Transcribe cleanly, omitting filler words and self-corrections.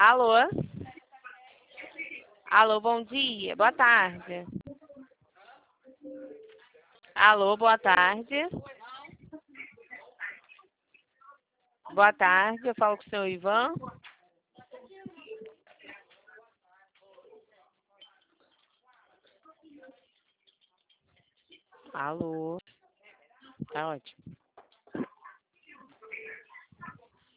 Alô? Alô, bom dia. Boa tarde. Alô, boa tarde. Boa tarde, eu falo com o senhor Ivan. Alô? Tá ótimo.